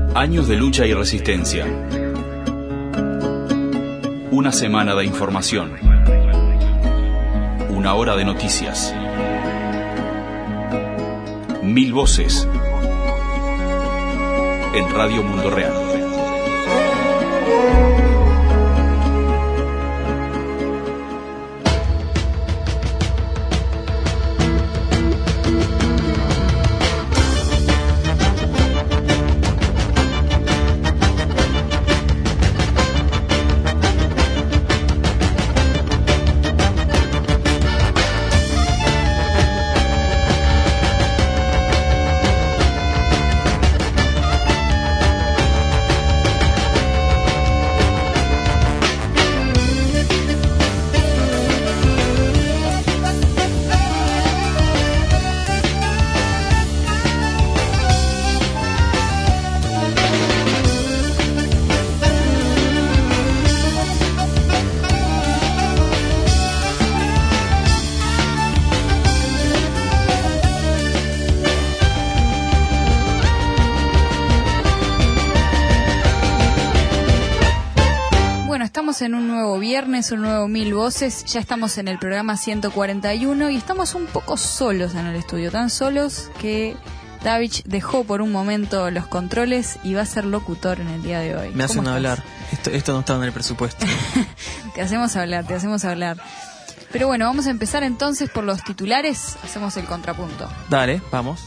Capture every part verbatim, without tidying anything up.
Años de lucha y resistencia. Una semana de información. Una hora de noticias. Mil voces. En Radio Mundo Real. En un nuevo viernes, un nuevo Mil Voces. Ya estamos en el programa ciento cuarenta y uno y estamos un poco solos en el estudio, tan solos que Davich dejó por un momento los controles y va a ser locutor en el día de hoy. Me hacen hablar, esto, esto no estaba en el presupuesto. Te hacemos hablar, te hacemos hablar. Pero bueno, vamos a empezar entonces por los titulares, hacemos el contrapunto. Dale, vamos.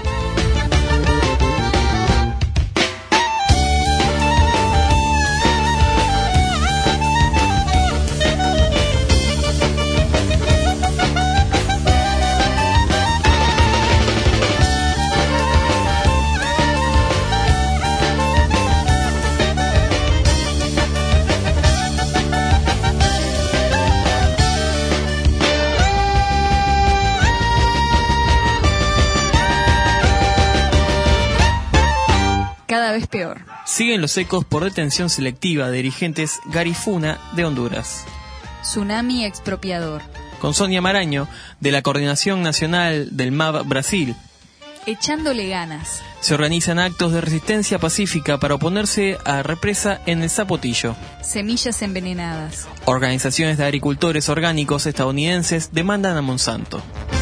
Cada vez peor. Siguen los ecos por detención selectiva de dirigentes Garifuna de Honduras. Tsunami expropiador. Con Sonia Maraño, de la Coordinación Nacional del M A B Brasil. Echándole ganas. Se organizan actos de resistencia pacífica para oponerse a represa en el Zapotillo. Semillas envenenadas. Organizaciones de agricultores orgánicos estadounidenses demandan a Monsanto.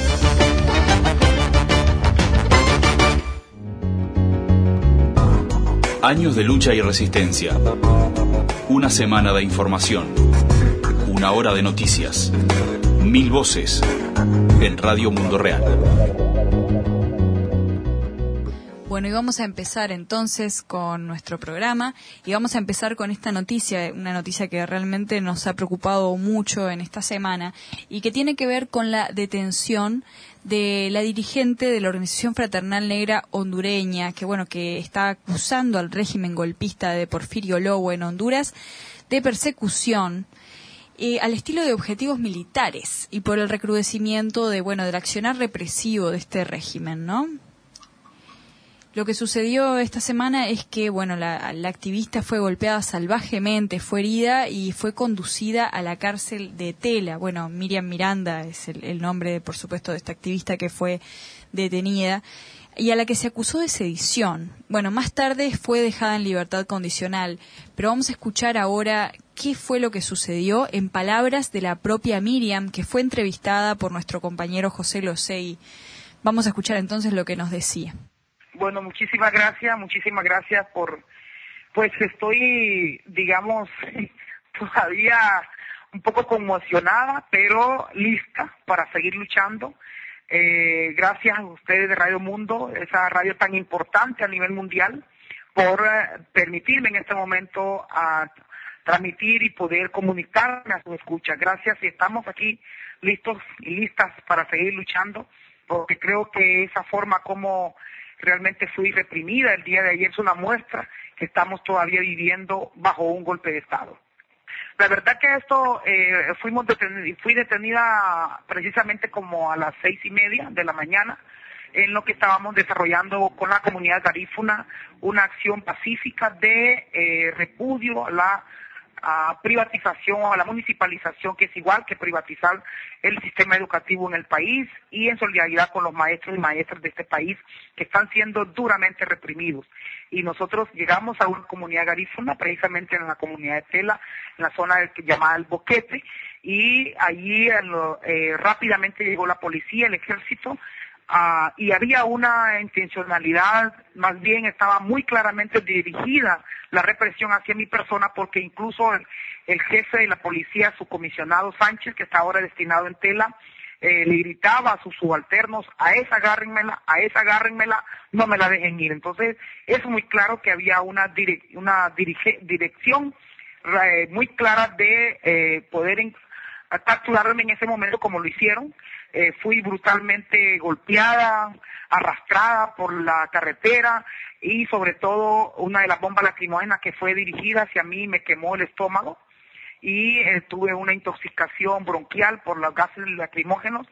Años de lucha y resistencia. Una semana de información. Una hora de noticias. Mil voces. En Radio Mundo Real. Bueno, y vamos a empezar entonces con nuestro programa y vamos a empezar con esta noticia, una noticia que realmente nos ha preocupado mucho en esta semana y que tiene que ver con la detención de la dirigente de la Organización Fraternal Negra hondureña, que bueno, que está acusando al régimen golpista de Porfirio Lobo en Honduras de persecución eh, al estilo de objetivos militares y por el recrudecimiento de bueno del accionar represivo de este régimen, ¿no? Lo que sucedió esta semana es que, bueno, la, la activista fue golpeada salvajemente, fue herida y fue conducida a la cárcel de Tela. Bueno, Miriam Miranda es el, el nombre, por supuesto, de esta activista que fue detenida y a la que se acusó de sedición. Bueno, más tarde fue dejada en libertad condicional, pero vamos a escuchar ahora qué fue lo que sucedió en palabras de la propia Miriam, que fue entrevistada por nuestro compañero José Losey. Vamos a escuchar entonces lo que nos decía. Bueno, muchísimas gracias, muchísimas gracias por, pues estoy, digamos, todavía un poco conmocionada, pero lista para seguir luchando. Eh, gracias a ustedes de Radio Mundo, esa radio tan importante a nivel mundial, por eh, permitirme en este momento a transmitir y poder comunicarme a su escucha. Gracias y estamos aquí listos y listas para seguir luchando, porque creo que esa forma como realmente fui reprimida el día de ayer es una muestra que estamos todavía viviendo bajo un golpe de Estado. La verdad que esto, eh, fuimos deten- fui detenida precisamente como a las seis y media de la mañana, en lo que estábamos desarrollando con la comunidad garífuna una acción pacífica de eh, repudio a la a privatización o a la municipalización, que es igual que privatizar el sistema educativo en el país, y en solidaridad con los maestros y maestras de este país que están siendo duramente reprimidos. Y nosotros llegamos a una comunidad garífuna, precisamente en la comunidad de Tela, en la zona del, llamada El Boquete, y allí eh, rápidamente llegó la policía, el ejército, Uh, y había una intencionalidad, más bien estaba muy claramente dirigida la represión hacia mi persona, porque incluso el, el jefe de la policía, su comisionado Sánchez, que está ahora destinado en Tela, eh, le gritaba a sus subalternos: a esa agárrenmela, a esa agárrenmela, no me la dejen ir. Entonces es muy claro que había una, direc una dirige dirección eh, muy clara de eh, poder en capturarme en ese momento, como lo hicieron. Eh, fui brutalmente golpeada, arrastrada por la carretera, y sobre todo una de las bombas lacrimógenas que fue dirigida hacia mí me quemó el estómago, y eh, tuve una intoxicación bronquial por los gases lacrimógenos,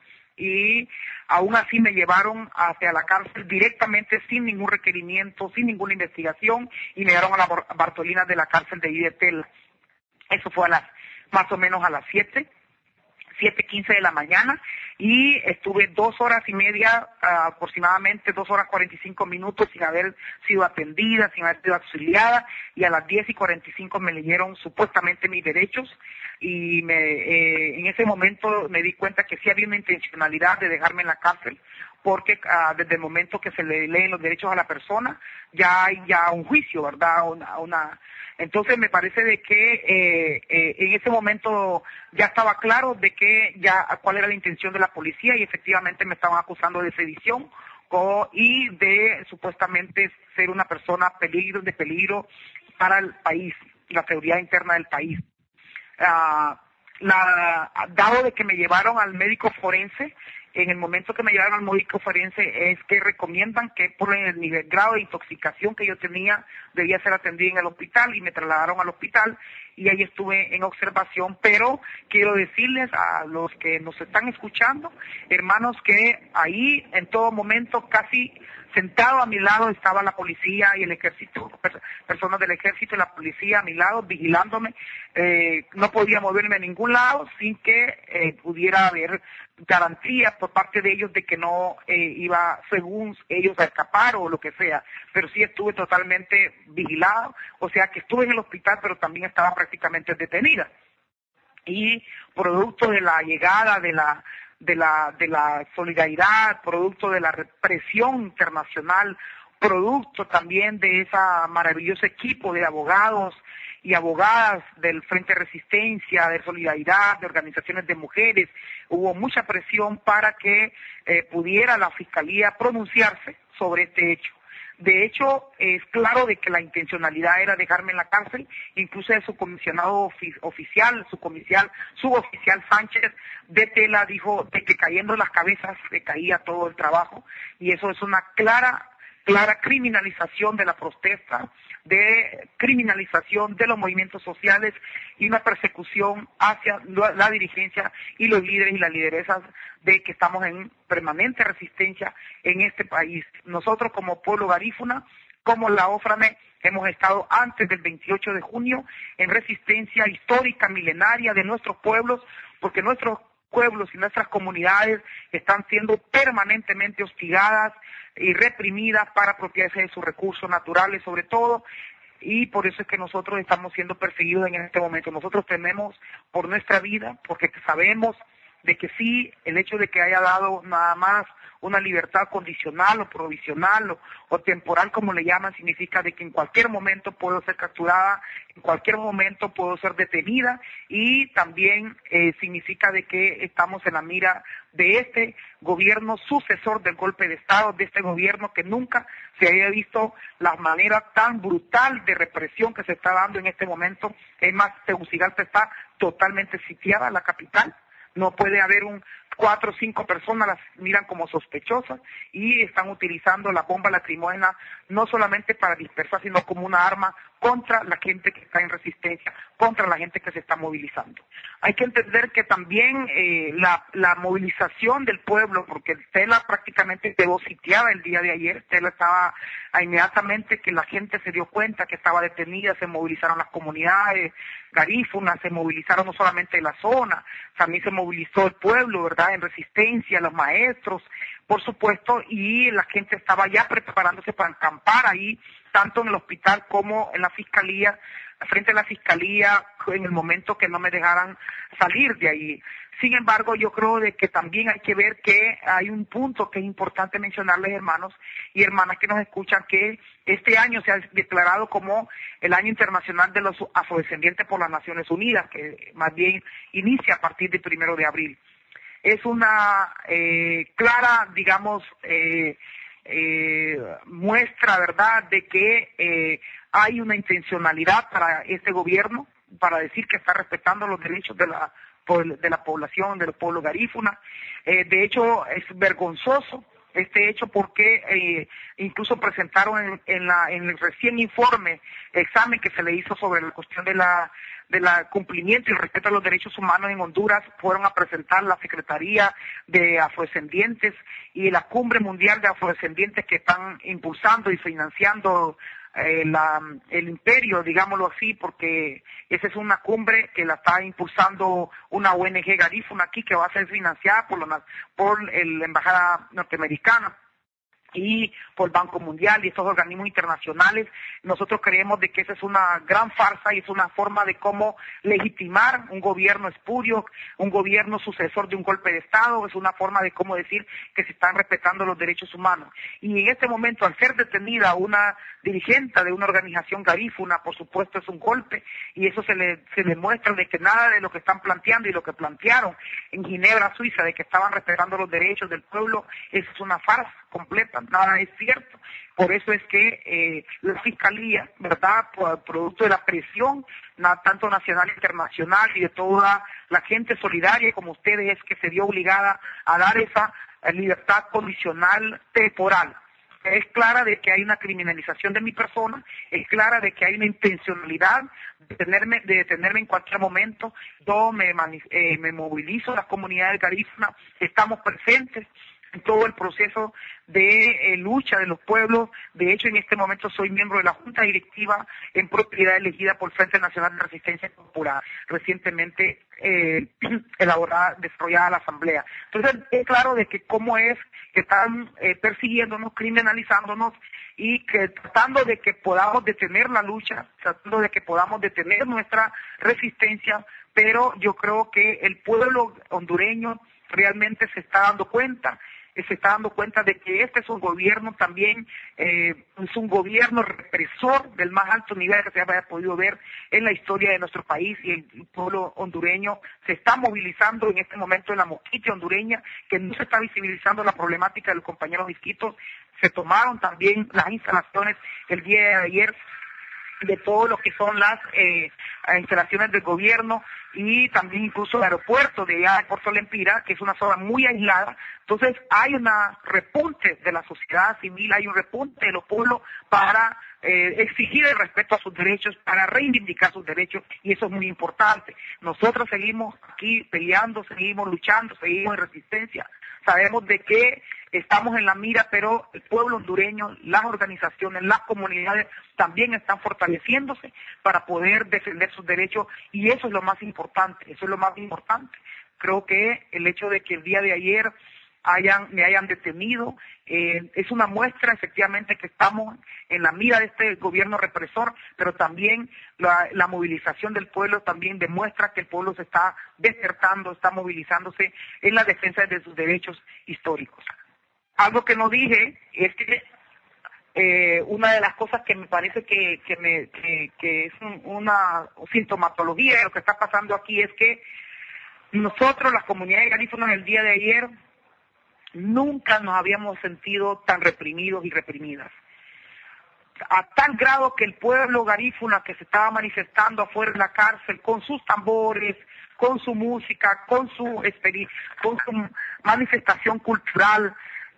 y aún así me llevaron hacia la cárcel directamente, sin ningún requerimiento, sin ninguna investigación, y me llevaron a la Bartolina de la cárcel de Idetel. Eso fue a las, más o menos a las siete. siete quince de la mañana, y estuve dos horas y media, uh, aproximadamente dos horas cuarenta y cinco minutos sin haber sido atendida, sin haber sido auxiliada, y a las diez y cuarenta y cinco me leyeron supuestamente mis derechos, y me, eh, en ese momento me di cuenta que sí había una intencionalidad de dejarme en la cárcel, porque uh, desde el momento que se le leen los derechos a la persona, ya hay ya un juicio, ¿verdad? Una, una Entonces me parece de que eh, eh, en ese momento ya estaba claro de que ya cuál era la intención de la policía, y efectivamente me estaban acusando de sedición o, y de supuestamente ser una persona peligro de peligro para el país, la seguridad interna del país. Uh, la, dado de que me llevaron al médico forense, en el momento que me llevaron al médico forense es que recomiendan que por el nivel grado de intoxicación que yo tenía debía ser atendida en el hospital, y me trasladaron al hospital, y ahí estuve en observación. Pero quiero decirles a los que nos están escuchando, hermanos, que ahí en todo momento, casi sentado a mi lado, estaba la policía y el ejército, personas del ejército y la policía a mi lado vigilándome. Eh, no podía moverme a ningún lado sin que eh, pudiera haber garantía por parte de ellos de que no eh, iba, según ellos, a escapar o lo que sea. Pero sí estuve totalmente vigilado, o sea que estuve en el hospital, pero también estaba prácticamente detenida. Y producto de la llegada de la de la de la solidaridad, producto de la represión internacional, producto también de ese maravilloso equipo de abogados y abogadas del Frente de Resistencia, de Solidaridad, de organizaciones de mujeres, hubo mucha presión para que eh, pudiera la Fiscalía pronunciarse sobre este hecho. De hecho, es claro de que la intencionalidad era dejarme en la cárcel. Incluso su comisionado ofi oficial, su comisional, suboficial Sánchez de Tela dijo de que cayendo las cabezas se caía todo el trabajo, y eso es una clara clara criminalización de la protesta, de criminalización de los movimientos sociales, y una persecución hacia la, la dirigencia y los líderes y las lideresas de que estamos en permanente resistencia en este país. Nosotros como pueblo garífuna, como la OFRANE, hemos estado antes del veintiocho de junio en resistencia histórica, milenaria de nuestros pueblos, porque nuestros pueblos y nuestras comunidades están siendo permanentemente hostigadas y reprimidas para apropiarse de sus recursos naturales sobre todo, y por eso es que nosotros estamos siendo perseguidos en este momento. Nosotros tememos por nuestra vida, porque sabemos de que sí, el hecho de que haya dado nada más una libertad condicional o provisional o, o temporal, como le llaman, significa de que en cualquier momento puedo ser capturada, en cualquier momento puedo ser detenida, y también eh, significa de que estamos en la mira de este gobierno sucesor del golpe de Estado, de este gobierno que nunca se había visto la manera tan brutal de represión que se está dando en este momento. Es más, Tegucigalpa está totalmente sitiada, la capital. No puede haber un cuatro o cinco personas, las miran como sospechosas, y están utilizando la bomba lacrimógena no solamente para dispersar, sino como una arma contra la gente que está en resistencia, contra la gente que se está movilizando. Hay que entender que también eh, la, la movilización del pueblo, porque Tela prácticamente quedó sitiada el día de ayer, Tela estaba inmediatamente que la gente se dio cuenta que estaba detenida, se movilizaron las comunidades garífunas, se movilizaron no solamente la zona, también se movilizó el pueblo, ¿verdad?, en resistencia, los maestros, por supuesto, y la gente estaba ya preparándose para acampar ahí, tanto en el hospital como en la fiscalía, frente a la fiscalía, en el momento que no me dejaran salir de ahí. Sin embargo, yo creo de que también hay que ver que hay un punto que es importante mencionarles, hermanos y hermanas que nos escuchan, que este año se ha declarado como el Año Internacional de los Afrodescendientes por las Naciones Unidas, que más bien inicia a partir del primero de abril. Es una eh, clara, digamos, eh, eh, muestra, ¿verdad?, de que eh, hay una intencionalidad para este gobierno para decir que está respetando los derechos de la de la población, del pueblo garífuna. Eh, de hecho, es vergonzoso este hecho porque eh, incluso presentaron en, en, la, en el recién informe, examen que se le hizo sobre la cuestión de la de la cumplimiento y el respeto a los derechos humanos en Honduras, fueron a presentar la Secretaría de Afrodescendientes y la Cumbre Mundial de Afrodescendientes que están impulsando y financiando Eh, la, el imperio, digámoslo así, porque esa es una cumbre que la está impulsando una O N G garífuna aquí que va a ser financiada por, la, por el, la Embajada Norteamericana y por el Banco Mundial y estos organismos internacionales. Nosotros creemos de que esa es una gran farsa y es una forma de cómo legitimar un gobierno espurio, un gobierno sucesor de un golpe de Estado, es una forma de cómo decir que se están respetando los derechos humanos. Y en este momento, al ser detenida una dirigente de una organización garífuna, por supuesto es un golpe, y eso se le, se le muestra de que nada de lo que están planteando y lo que plantearon en Ginebra, Suiza, de que estaban respetando los derechos del pueblo, eso es una farsa completa, nada es cierto. Por eso es que eh, la Fiscalía, ¿verdad?, por producto de la presión na, tanto nacional e internacional y de toda la gente solidaria como ustedes, es que se vio obligada a dar esa eh, libertad condicional temporal. Es clara de que hay una criminalización de mi persona, es clara de que hay una intencionalidad de detenerme, de detenerme en cualquier momento. Yo me, eh, me movilizo, las comunidades garífunas estamos presentes en todo el proceso de eh, lucha de los pueblos. De hecho, en este momento soy miembro de la Junta Directiva en propiedad elegida por Frente Nacional de Resistencia Popular, recientemente eh, elaborada, desarrollada la Asamblea. Entonces, es claro de que cómo es que están eh, persiguiéndonos, criminalizándonos y que tratando de que podamos detener la lucha, tratando de que podamos detener nuestra resistencia, pero yo creo que el pueblo hondureño realmente se está dando cuenta, se está dando cuenta de que este es un gobierno también, eh, es un gobierno represor del más alto nivel que se haya podido ver en la historia de nuestro país, y el pueblo hondureño se está movilizando en este momento en la mosquitia hondureña, que no se está visibilizando la problemática de los compañeros misquitos. Se tomaron también las instalaciones el día de ayer de todo lo que son las eh, instalaciones del gobierno y también incluso el aeropuerto de allá de Puerto Lempira, que es una zona muy aislada. Entonces hay un repunte de la sociedad civil, hay un repunte de los pueblos para eh, exigir el respeto a sus derechos, para reivindicar sus derechos, y eso es muy importante. Nosotros seguimos aquí peleando, seguimos luchando, seguimos en resistencia. Sabemos de que estamos en la mira, pero el pueblo hondureño, las organizaciones, las comunidades también están fortaleciéndose para poder defender sus derechos, y eso es lo más importante, eso es lo más importante. Creo que el hecho de que el día de ayer hayan, me hayan detenido, eh, es una muestra efectivamente que estamos en la mira de este gobierno represor, pero también la, la movilización del pueblo también demuestra que el pueblo se está despertando, está movilizándose en la defensa de sus derechos históricos. Algo que no dije es que eh, una de las cosas que me parece que, que, me, que, que es un, una sintomatología de lo que está pasando aquí es que nosotros, las comunidades garífunas, el día de ayer nunca nos habíamos sentido tan reprimidos y reprimidas. A tal grado que el pueblo garífuna que se estaba manifestando afuera de la cárcel con sus tambores, con su música, con su, con su manifestación cultural,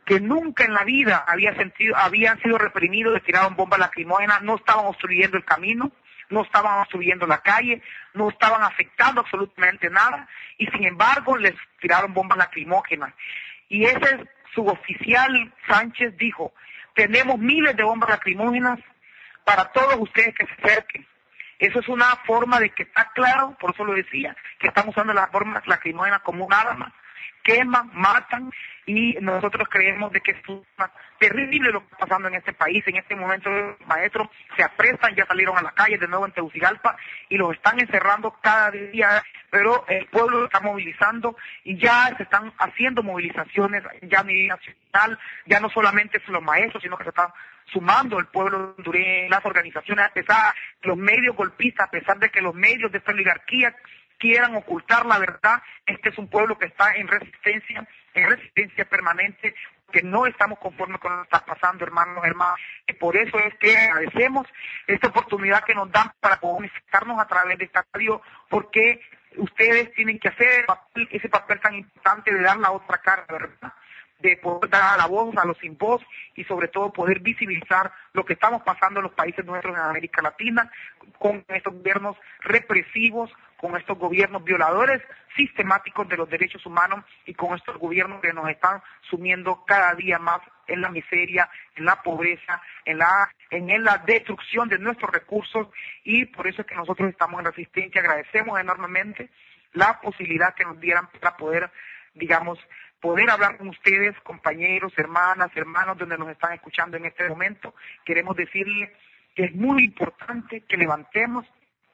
que nunca en la vida había sentido, habían sido reprimidos, les tiraron bombas lacrimógenas, no estaban obstruyendo el camino, no estaban obstruyendo la calle, no estaban afectando absolutamente nada, y sin embargo les tiraron bombas lacrimógenas. Y ese suboficial Sánchez dijo, tenemos miles de bombas lacrimógenas para todos ustedes que se acerquen. Eso es una forma de que está claro, por eso lo decía, que están usando las bombas lacrimógenas como un arma, queman, matan, y nosotros creemos de que es terrible lo que está pasando en este país. En este momento los maestros se apresan, ya salieron a la calle de nuevo en Tegucigalpa y los están encerrando cada día, pero el pueblo lo está movilizando y ya se están haciendo movilizaciones ya a nivel nacional, ya no solamente son los maestros, sino que se están sumando el pueblo hondureño, las organizaciones, a pesar de los medios golpistas, a pesar de que los medios de esta oligarquía quieran ocultar la verdad. Este es un pueblo que está en resistencia, en resistencia permanente, que no estamos conformes con lo que está pasando, hermanos, hermanas. Y por eso es que agradecemos esta oportunidad que nos dan para comunicarnos a través de esta radio, porque ustedes tienen que hacer ese papel tan importante de dar la otra cara, ¿verdad?, de poder dar la voz a los sin voz y sobre todo poder visibilizar lo que estamos pasando en los países nuestros en América Latina, con estos gobiernos represivos, con estos gobiernos violadores sistemáticos de los derechos humanos y con estos gobiernos que nos están sumiendo cada día más en la miseria, en la pobreza, en la en la destrucción de nuestros recursos. Y por eso es que nosotros estamos en resistencia. Agradecemos enormemente la posibilidad que nos dieran para poder, digamos, poder hablar con ustedes, compañeros, hermanas, hermanos, donde nos están escuchando en este momento. Queremos decirles que es muy importante que levantemos,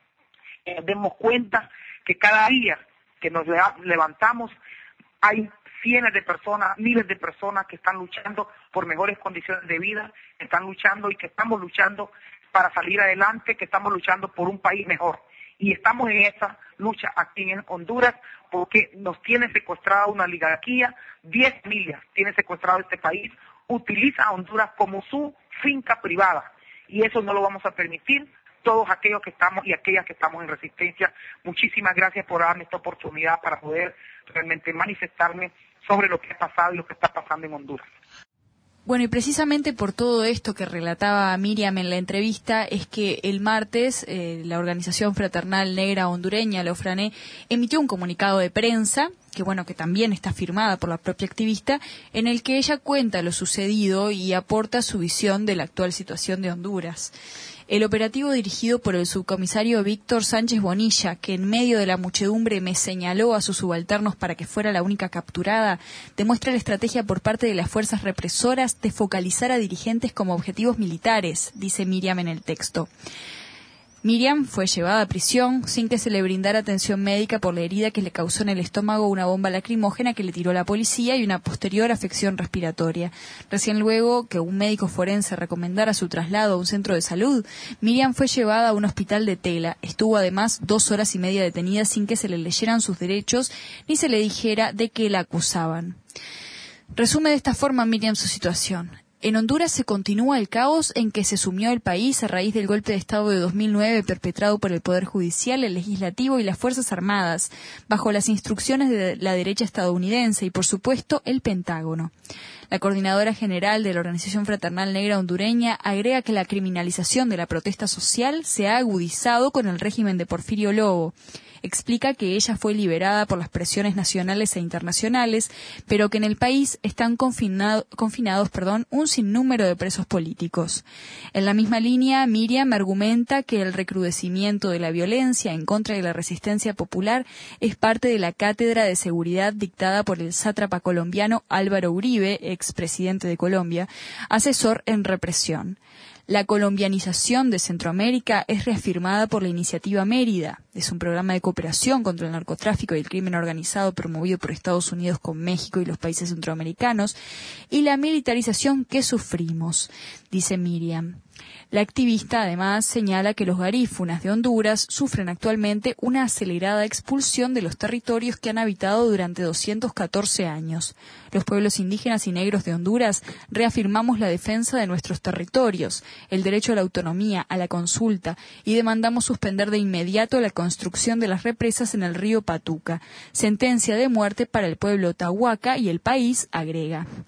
que nos demos cuenta que cada día que nos levantamos hay cientos de personas, miles de personas que están luchando por mejores condiciones de vida, que están luchando y que estamos luchando para salir adelante, que estamos luchando por un país mejor. Y estamos en esa lucha aquí en Honduras porque nos tiene secuestrada una oligarquía, diez millas tiene secuestrado este país, utiliza a Honduras como su finca privada y eso no lo vamos a permitir todos aquellos que estamos y aquellas que estamos en resistencia. Muchísimas gracias por darme esta oportunidad para poder realmente manifestarme sobre lo que ha pasado y lo que está pasando en Honduras. Bueno, y precisamente por todo esto que relataba Miriam en la entrevista es que el martes eh, la Organización Fraternal Negra Hondureña, la OFRANE, emitió un comunicado de prensa, que bueno, que también está firmada por la propia activista, en el que ella cuenta lo sucedido y aporta su visión de la actual situación de Honduras. El operativo dirigido por el subcomisario Víctor Sánchez Bonilla, que en medio de la muchedumbre me señaló a sus subalternos para que fuera la única capturada, demuestra la estrategia por parte de las fuerzas represoras de focalizar a dirigentes como objetivos militares, dice Miriam en el texto. Miriam fue llevada a prisión sin que se le brindara atención médica por la herida que le causó en el estómago una bomba lacrimógena que le tiró la policía y una posterior afección respiratoria. Recién luego que un médico forense recomendara su traslado a un centro de salud, Miriam fue llevada a un hospital de Tela. Estuvo además dos horas y media detenida sin que se le leyeran sus derechos ni se le dijera de qué la acusaban. Resume de esta forma Miriam su situación. En Honduras se continúa el caos en que se sumió el país a raíz del golpe de Estado de dos mil nueve perpetrado por el Poder Judicial, el Legislativo y las Fuerzas Armadas, bajo las instrucciones de la derecha estadounidense y, por supuesto, el Pentágono. La coordinadora general de la Organización Fraternal Negra Hondureña agrega que la criminalización de la protesta social se ha agudizado con el régimen de Porfirio Lobo. Explica que ella fue liberada por las presiones nacionales e internacionales, pero que en el país están confinado, confinados perdón, un sinnúmero de presos políticos. En la misma línea, Miriam argumenta que el recrudecimiento de la violencia en contra de la resistencia popular es parte de la cátedra de seguridad dictada por el sátrapa colombiano Álvaro Uribe, expresidente de Colombia, asesor en represión. La colombianización de Centroamérica es reafirmada por la Iniciativa Mérida. Es un programa de cooperación contra el narcotráfico y el crimen organizado promovido por Estados Unidos con México y los países centroamericanos, y la militarización que sufrimos, dice Miriam. La activista además señala que los garífunas de Honduras sufren actualmente una acelerada expulsión de los territorios que han habitado durante doscientos catorce años. Los pueblos indígenas y negros de Honduras reafirmamos la defensa de nuestros territorios, el derecho a la autonomía, a la consulta, y demandamos suspender de inmediato la construcción de las represas en el río Patuca. Sentencia de muerte para el pueblo Tahuaca y el país, agrega.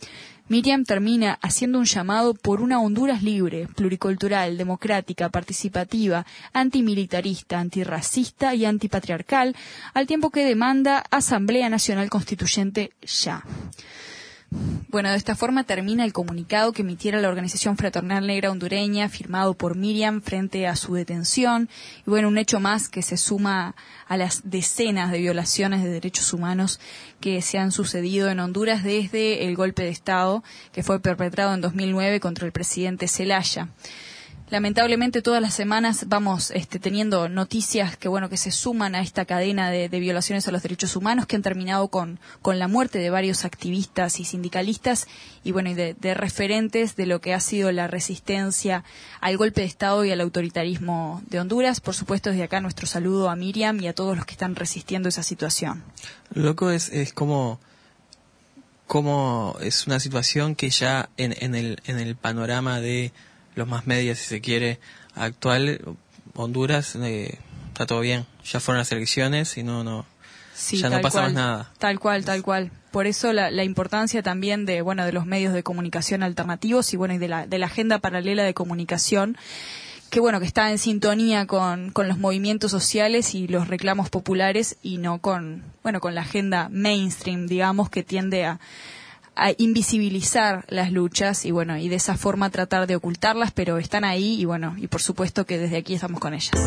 Miriam termina haciendo un llamado por una Honduras libre, pluricultural, democrática, participativa, antimilitarista, antirracista y antipatriarcal, al tiempo que demanda Asamblea Nacional Constituyente ya. Bueno, de esta forma termina el comunicado que emitiera la Organización Fraternal Negra Hondureña, firmado por Miriam frente a su detención. Y bueno, un hecho más que se suma a las decenas de violaciones de derechos humanos que se han sucedido en Honduras desde el golpe de Estado que fue perpetrado en dos mil nueve contra el presidente Zelaya. Lamentablemente todas las semanas vamos este, teniendo noticias que bueno que se suman a esta cadena de, de violaciones a los derechos humanos que han terminado con, con la muerte de varios activistas y sindicalistas y bueno y de, de referentes de lo que ha sido la resistencia al golpe de Estado y al autoritarismo de Honduras. Por supuesto, desde acá nuestro saludo a Miriam y a todos los que están resistiendo esa situación. Loco es, es como, como es una situación que ya en, en, el, en el panorama de los más medios, si se quiere, actual, Honduras, eh, está todo bien. Ya fueron las elecciones y no, no, sí, ya no pasa más nada. Tal cual, tal cual. Por eso la, la importancia también de, bueno, de los medios de comunicación alternativos y bueno, y de la, de la agenda paralela de comunicación, que bueno, que está en sintonía con, con los movimientos sociales y los reclamos populares y no con, bueno, con la agenda mainstream, digamos, que tiende a a invisibilizar las luchas y bueno, y de esa forma tratar de ocultarlas, pero están ahí y bueno, y por supuesto que desde aquí estamos con ellas.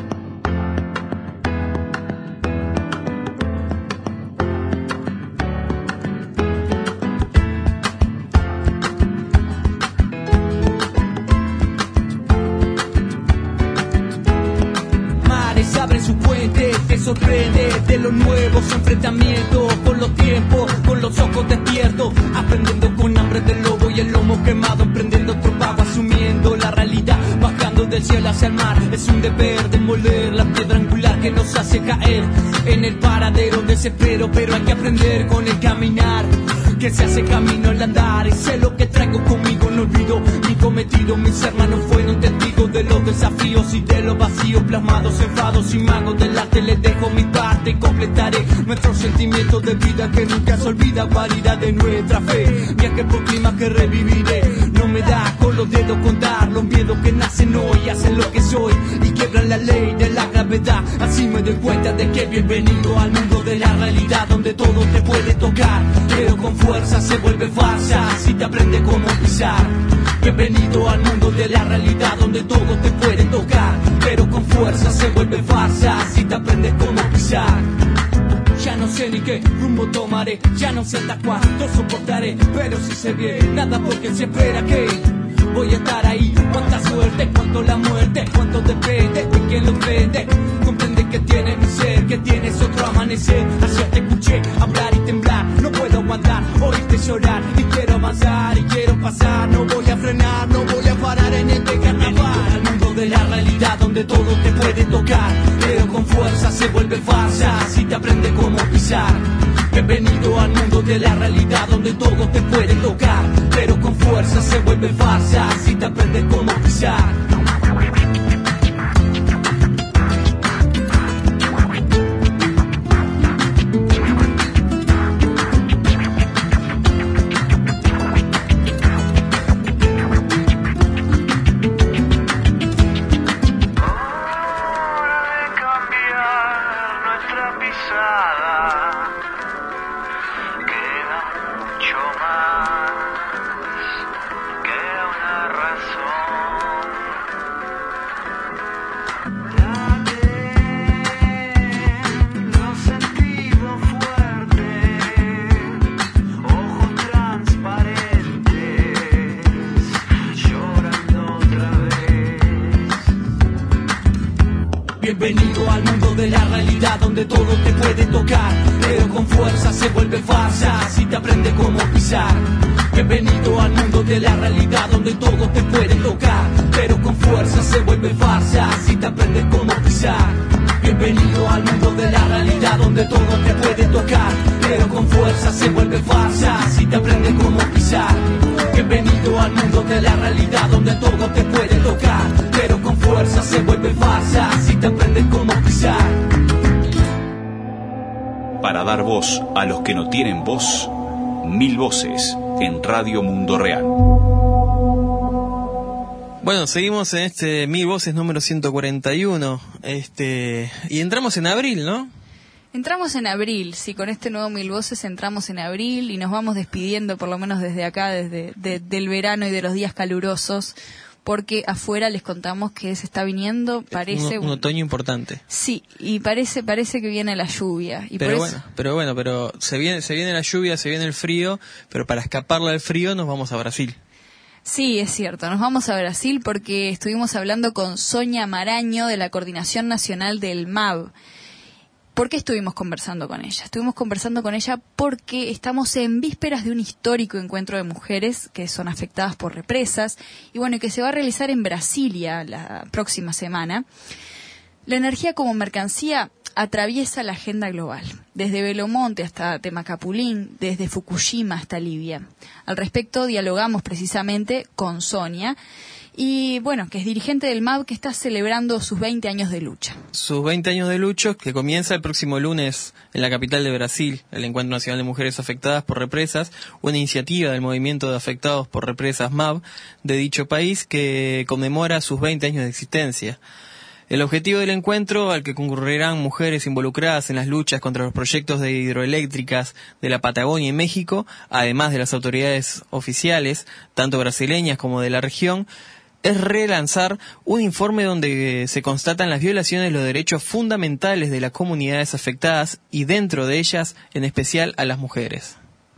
Mares abren su puente, te sorprende de los nuevos enfrentamientos con los tiempos, con los ojos despiertos, aprendiendo con hambre del lobo y el lomo quemado, emprendiendo otro pago, asumiendo la realidad, bajando del cielo hacia el mar. Es un deber demoler la piedra angular que nos hace caer en el paradero desespero, pero hay que aprender con el caminar, que se hace camino al andar. Y sé lo que traigo conmigo, no olvido mi cometido. Mis hermanos fueron testigos de los desafíos y de los vacíos plasmados, enfados y magos del arte. Les dejo mi parte y completaré nuestros sentimientos de vida que nunca se olvida, guarida de nuestra fe. Viaje por clima que reviviré, no me da con los dedos contar los miedos que nacen hoy, hacen lo que soy y quiebran la ley de la gravedad. Así me doy cuenta de que bienvenido al mundo de la realidad, donde todo te puede tocar, pero con fuerza se vuelve farsa si te aprende cómo pisar. Bienvenido al mundo de la realidad, donde todo te puede tocar, pero con fuerza se vuelve farsa si te aprendes cómo pisar. Ya no sé ni qué rumbo tomaré, ya no sé hasta cuánto soportaré, pero si sé bien, nada porque se espera que voy a estar ahí. Cuánta suerte, cuánto la muerte, cuánto depende de quién lo vende. Comprende que tiene mi ser, que tienes otro amanecer. Ayer te escuché hablar y temblar, no puedo aguantar, oírte llorar y quiero avanzar y quiero pasar. No voy a frenar, no voy a parar en este carnaval. Al mundo de la realidad donde todo te puede tocar, pero con fuerza se vuelve farsa si te aprende cómo pisar. Bienvenido al mundo de la realidad donde todo te puede tocar, pero con fuerza se vuelve farsa si te aprendes cómo pisar. Bienvenido al mundo de la realidad donde todo te puede tocar, pero con fuerza se vuelve farsa si te aprende cómo pisar. Bienvenido al mundo de la realidad donde todo te puede tocar, pero con fuerza se vuelve farsa si te aprendes cómo pisar. Bienvenido al mundo de la realidad donde todo te puede tocar, pero con fuerza se vuelve farsa si te aprendes cómo pisar. Bienvenido al mundo de la realidad donde todo te puede tocar, pero con fuerza se vuelve farsa si te aprendes cómo pisar. Para dar voz a los que no tienen voz, Mil Voces. en Radio Mundo Real. Bueno, seguimos en este Mil Voces número ciento cuarenta y uno, este, y entramos en abril, ¿no? Entramos en abril, sí, con este nuevo Mil Voces entramos en abril y nos vamos despidiendo, por lo menos desde acá, desde de, del verano y de los días calurosos, porque afuera les contamos que se está viniendo, parece... Un, un otoño importante. Sí, y parece parece que viene la lluvia. Y pero por bueno, eso... pero bueno, pero se viene, se viene la lluvia, se viene el frío, pero para escaparle al frío nos vamos a Brasil. Sí, es cierto, nos vamos a Brasil porque estuvimos hablando con Sonia Maraño de la Coordinación Nacional del M A B. ¿Por qué estuvimos conversando con ella? Estuvimos conversando con ella porque estamos en vísperas de un histórico encuentro de mujeres que son afectadas por represas y bueno, que se va a realizar en Brasilia la próxima semana. La energía como mercancía atraviesa la agenda global, desde Belo Monte hasta Temacapulín, desde Fukushima hasta Libia. Al respecto dialogamos precisamente con Sonia, y bueno, que es dirigente del M A B, que está celebrando sus veinte años de lucha. Sus veinte años de lucha, que comienza el próximo lunes en la capital de Brasil, el Encuentro Nacional de Mujeres Afectadas por Represas, una iniciativa del Movimiento de Afectados por Represas M A B de dicho país que conmemora sus veinte años de existencia. El objetivo del encuentro, al que concurrirán mujeres involucradas en las luchas contra los proyectos de hidroeléctricas de la Patagonia y México, además de las autoridades oficiales, tanto brasileñas como de la región, es relanzar un informe donde se constatan las violaciones de los derechos fundamentales de las comunidades afectadas y dentro de ellas, en especial, a las mujeres.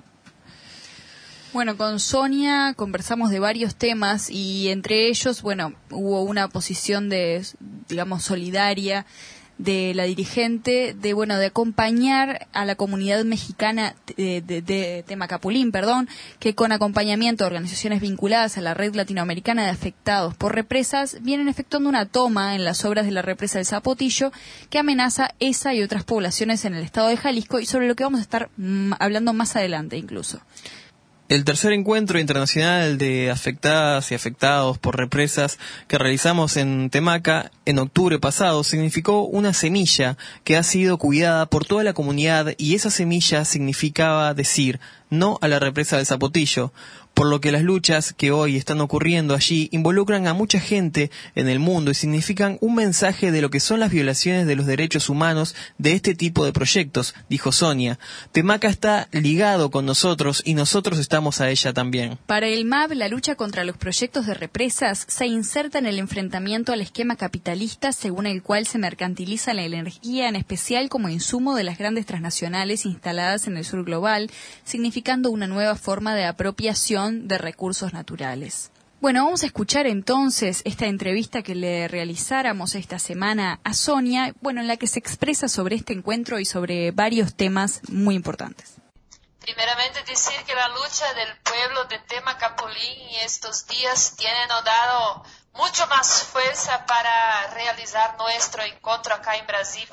Bueno, con Sonia conversamos de varios temas y entre ellos, bueno, hubo una posición de, digamos, solidaria de la dirigente de, bueno, de acompañar a la comunidad mexicana de, de, de Temacapulín, perdón, que con acompañamiento de organizaciones vinculadas a la Red Latinoamericana de Afectados por Represas vienen efectuando una toma en las obras de la represa del Zapotillo que amenaza esa y otras poblaciones en el estado de Jalisco y sobre lo que vamos a estar mm, hablando más adelante incluso. El tercer encuentro internacional de afectadas y afectados por represas que realizamos en Temaca en octubre pasado significó una semilla que ha sido cuidada por toda la comunidad y esa semilla significaba decir no a la represa del Zapotillo, por lo que las luchas que hoy están ocurriendo allí involucran a mucha gente en el mundo y significan un mensaje de lo que son las violaciones de los derechos humanos de este tipo de proyectos, dijo Sonia. Temaca está ligado con nosotros y nosotros estamos a ella también. Para el M A B, la lucha contra los proyectos de represas se inserta en el enfrentamiento al esquema capitalista según el cual se mercantiliza la energía, en especial como insumo de las grandes transnacionales instaladas en el sur global, significando una nueva forma de apropiación de recursos naturales. Bueno, vamos a escuchar entonces esta entrevista que le realizáramos esta semana a Sonia, bueno, en la que se expresa sobre este encuentro y sobre varios temas muy importantes. Primeramente decir que la lucha del pueblo de Temacapulín y estos días tienen dado mucho más fuerza para realizar nuestro encuentro acá en Brasil.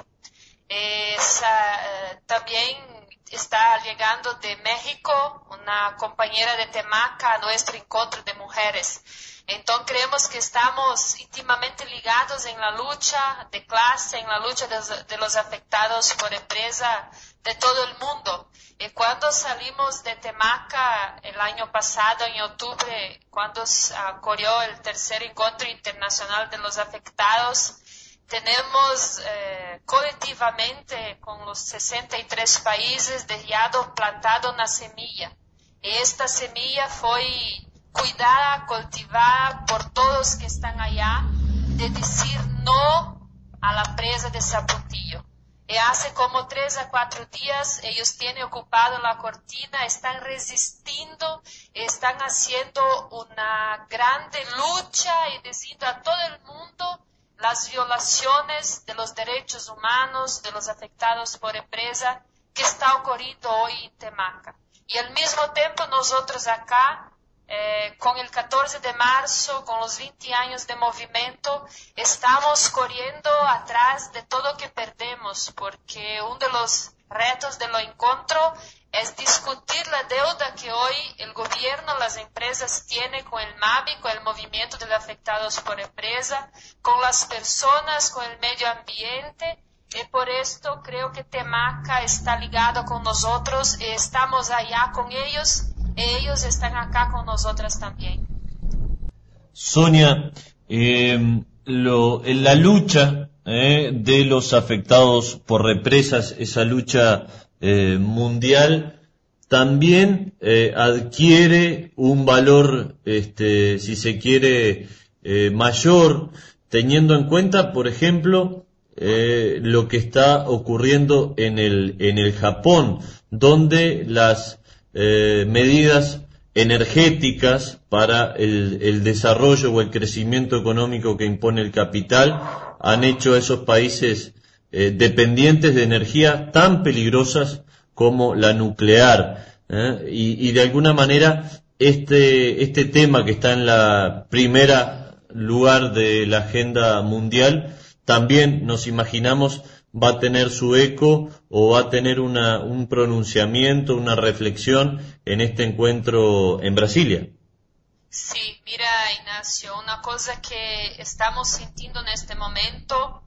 Es, uh, también está llegando de México una compañera de Temaca a nuestro encuentro de mujeres. Entonces creemos que estamos íntimamente ligados en la lucha de clase, en la lucha de los, de los afectados por empresa de todo el mundo. Y cuando salimos de Temaca el año pasado, en octubre, cuando ocurrió el tercer encuentro internacional de los afectados, tenemos eh, colectivamente con los sesenta y tres países dejado plantado una semilla. Y esta semilla fue cuidada, cultivada por todos que están allá, de decir no a la presa de Zapotillo. Y hace como tres a cuatro días ellos tienen ocupado la cortina, están resistiendo, están haciendo una grande lucha y diciendo a todo el mundo las violaciones de los derechos humanos de los afectados por empresa que está ocurriendo hoy en Temaca. Y al mismo tiempo nosotros acá, eh, con el catorce de marzo, con los veinte años de movimiento, estamos corriendo atrás de todo lo que perdemos, porque uno de los retos del encuentro es discutir la deuda que hoy el gobierno, las empresas tienen con el M A B I, con el movimiento de los afectados por empresa, con las personas, con el medio ambiente. Y por esto creo que Temaca está ligado con nosotros y estamos allá con ellos ellos están acá con nosotras también. Sonia, eh, lo, la lucha eh, de los afectados por represas, esa lucha eh, mundial, también eh, adquiere un valor, este, si se quiere, eh, mayor, teniendo en cuenta, por ejemplo, eh, lo que está ocurriendo en el en el Japón, donde las eh, medidas energéticas para el, el desarrollo o el crecimiento económico que impone el capital han hecho a esos países eh, dependientes de energías tan peligrosas como la nuclear, ¿eh? y, y de alguna manera este este tema que está en la primera lugar de la agenda mundial también nos imaginamos va a tener su eco o va a tener una, un pronunciamiento, una reflexión en este encuentro en Brasilia. Sí, mira, Ignacio, una cosa que estamos sintiendo en este momento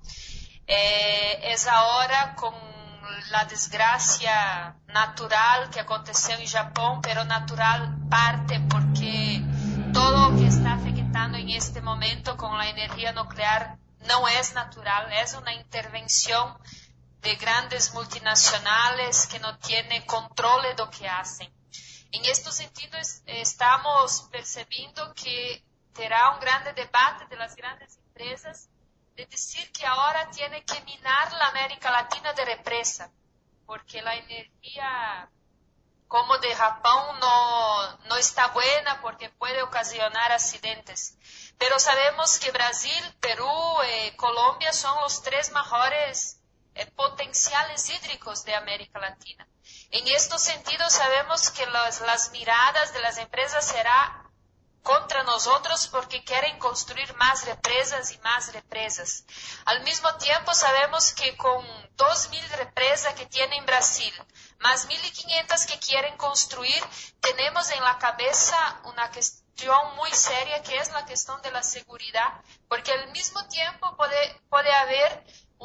eh, es ahora con la desgracia natural que aconteceu en Japón, pero natural parte porque todo lo que está afectando en este momento con la energía nuclear no es natural, es una intervención de grandes multinacionales que no tienen control de lo que hacen. En este sentido, es, estamos percibiendo que terá un grande debate de las grandes empresas de decir que ahora tiene que minar la América Latina de represa, porque la energía como de Japón no, no está buena porque puede ocasionar accidentes. Pero sabemos que Brasil, Perú, eh, Colombia son los tres mejores eh, potenciales hídricos de América Latina. En este sentido, sabemos que los, las miradas de las empresas serán contra nosotros porque quieren construir más represas y más represas. Al mismo tiempo, sabemos que con dos mil represas que tiene en Brasil, más mil quinientas que quieren construir, tenemos en la cabeza una cuestión muy seria que es la cuestión de la seguridad, porque al mismo tiempo puede, puede haber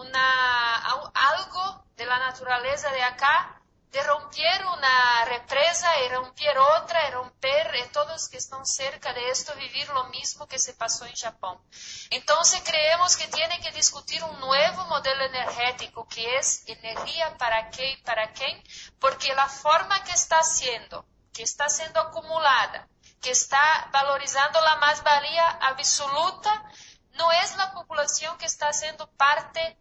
una, algo de la naturaleza de acá de romper una represa y romper otra y romper y todos que están cerca de esto vivir lo mismo que se pasó en Japón. Entonces creemos que tiene que discutir un nuevo modelo energético que es energía para qué y para quién, porque la forma que está haciendo, que está siendo acumulada, que está valorizando la más-valía absoluta, no es la población que está haciendo parte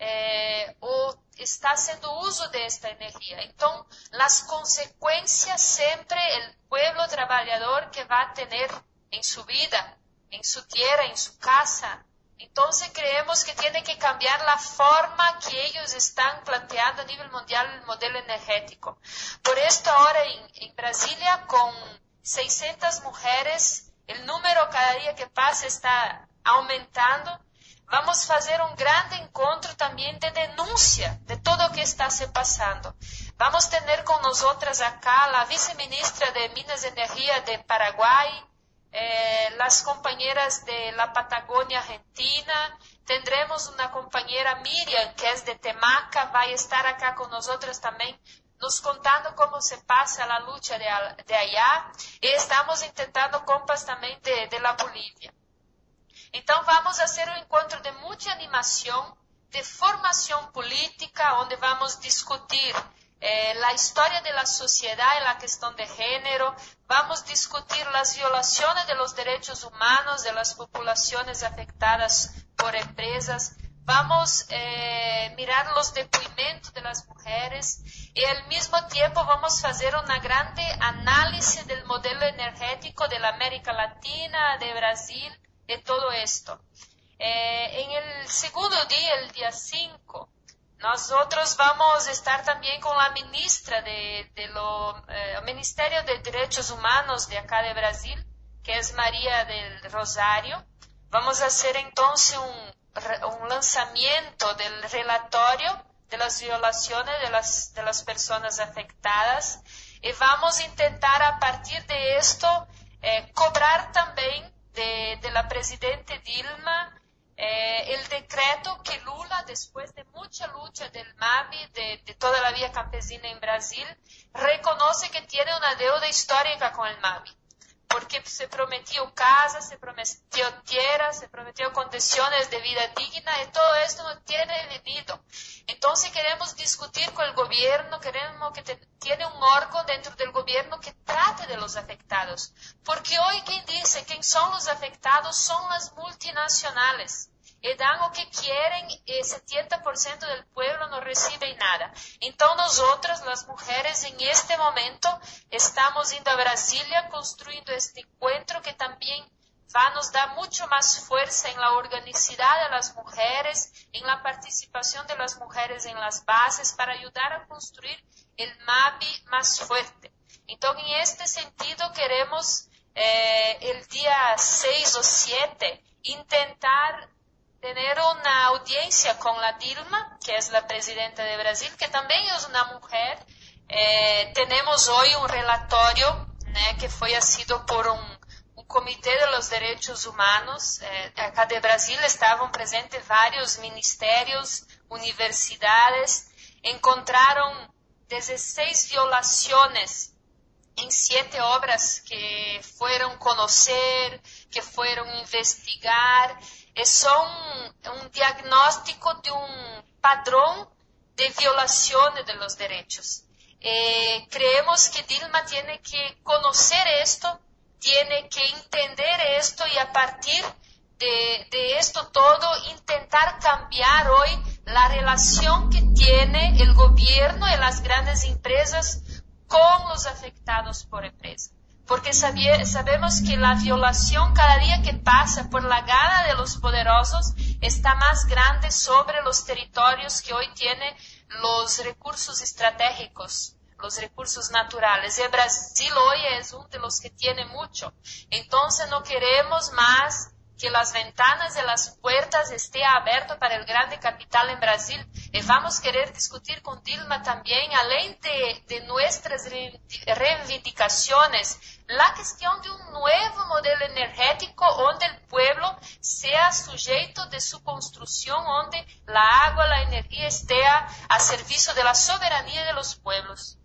eh, o está haciendo uso de esta energía. Entonces, las consecuencias siempre el pueblo trabajador que va a tener en su vida, en su tierra, en su casa. Entonces, creemos que tiene que cambiar la forma que ellos están planteando a nivel mundial el modelo energético. Por esto, ahora en, en Brasilia, con seiscientas mujeres, el número cada día que pasa está aumentando. Vamos a hacer un gran encuentro también de denuncia de todo lo que está se pasando. Vamos a tener con nosotras acá la viceministra de Minas y Energía de Paraguay, eh, las compañeras de la Patagonia Argentina, tendremos una compañera Miriam que es de Temaca, va a estar acá con nosotras también, nos contando cómo se pasa la lucha de, de allá, y estamos intentando compas también de, de la Bolivia. Entonces vamos a hacer un encuentro de mucha animación, de formación política, donde vamos a discutir eh, la historia de la sociedad y la cuestión de género, vamos a discutir las violaciones de los derechos humanos de las poblaciones afectadas por empresas, vamos a eh, mirar los depoimentos de las mujeres y al mismo tiempo vamos a hacer una grande análisis del modelo energético de la América Latina, de Brasil, de todo esto. Eh, en el segundo día, el día cinco, nosotros vamos a estar también con la ministra de, de lo, eh, Ministerio de Derechos Humanos de acá de Brasil, que es María del Rosario. Vamos a hacer entonces un, un lanzamiento del relatorio de las violaciones de las, de las personas afectadas y vamos a intentar a partir de esto eh, cobrar también De, de la presidente Dilma, eh, el decreto que Lula después de mucha lucha del M A B I, de, de toda la vía campesina en Brasil, reconoce que tiene una deuda histórica con el M A B I. Porque se prometió casa, se prometió tierra, se prometió condiciones de vida digna y todo esto no tiene vivido. Entonces queremos discutir con el gobierno, queremos que te, tiene un órgano dentro del gobierno que trate de los afectados. Porque hoy quien dice quién son los afectados son las multinacionales. Y dan lo que quieren y el setenta por ciento del pueblo no recibe nada. Entonces nosotras, las mujeres, en este momento estamos yendo a Brasilia construyendo este encuentro que también va a nos dar mucho más fuerza en la organicidad de las mujeres, en la participación de las mujeres en las bases para ayudar a construir el M A B I más fuerte. Entonces en este sentido queremos eh, el día seis o siete intentar tener una audiencia con la Dilma, que es la presidenta de Brasil, que también es una mujer. Eh, tenemos hoy un relatorio, né, que fue sido por un, un comité de los derechos humanos. Eh, acá de Brasil estaban presentes varios ministerios, universidades, encontraron dieciséis violaciones en siete obras que fueron conocer, que fueron investigar. Son un diagnóstico de un padrón de violaciones de los derechos. Eh, creemos que Dilma tiene que conocer esto, tiene que entender esto y a partir de, de esto todo intentar cambiar hoy la relación que tiene el gobierno y las grandes empresas con los afectados por empresa. Porque sabie, sabemos que la violación cada día que pasa por la gana de los poderosos está más grande sobre los territorios que hoy tienen los recursos estratégicos, los recursos naturales. Y Brasil hoy es uno de los que tiene mucho. Entonces no queremos más que las ventanas y las puertas estén abiertas para el grande capital en Brasil. Y vamos a querer discutir con Dilma también, além de, de nuestras reivindicaciones, la cuestión de un nuevo modelo energético donde el pueblo sea sujeto de su construcción, donde la agua, la energía esté a, a servicio de la soberanía de los pueblos.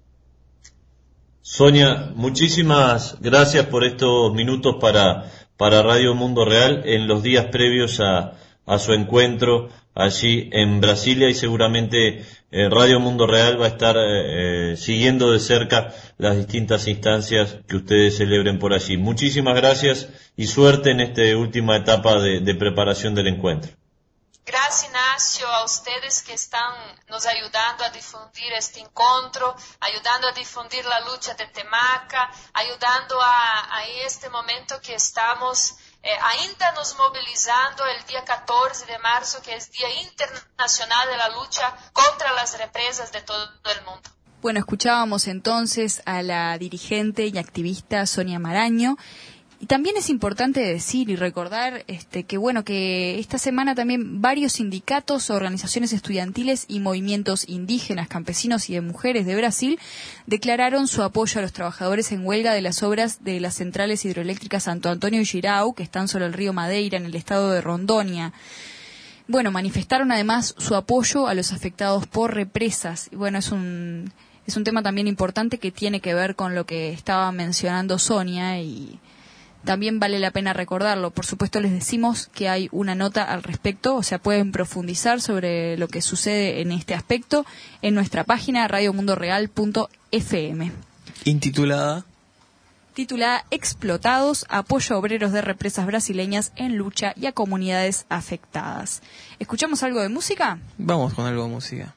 Sonia, muchísimas gracias por estos minutos para, para Radio Mundo Real en los días previos a, a su encuentro allí en Brasilia, y seguramente eh, Radio Mundo Real va a estar eh, siguiendo de cerca las distintas instancias que ustedes celebren por allí. Muchísimas gracias y suerte en esta última etapa de, de preparación del encuentro. Gracias, Ignacio, a ustedes que están nos ayudando a difundir este encuentro, ayudando a difundir la lucha de Temaca, ayudando a, a este momento que estamos eh, ainda nos movilizando el día catorce de marzo, que es Día Internacional de la Lucha contra las Represas de todo el mundo. Bueno, escuchábamos entonces a la dirigente y activista Sonia Maraño. Y también es importante decir y recordar este, que bueno que esta semana también varios sindicatos, organizaciones estudiantiles y movimientos indígenas, campesinos y de mujeres de Brasil declararon su apoyo a los trabajadores en huelga de las obras de las centrales hidroeléctricas Santo Antonio y Girau, que están sobre el río Madeira en el estado de Rondônia. Bueno, manifestaron además su apoyo a los afectados por represas. Y bueno, es un, es un tema también importante que tiene que ver con lo que estaba mencionando Sonia y también vale la pena recordarlo. Por supuesto, les decimos que hay una nota al respecto, o sea, pueden profundizar sobre lo que sucede en este aspecto en nuestra página radio mundo real punto f m. Intitulada Titulada Explotados, apoyo a obreros de represas brasileñas en lucha y a comunidades afectadas. ¿Escuchamos algo de música? Vamos con algo de música.